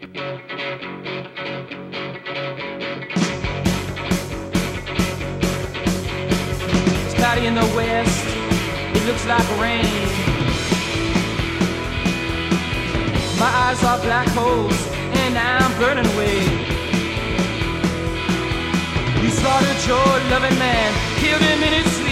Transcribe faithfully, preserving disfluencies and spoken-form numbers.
It's cloudy in the west, it looks like rain. My eyes are black holes and I'm burning away. You slaughtered your loving man, killed him in his sleep.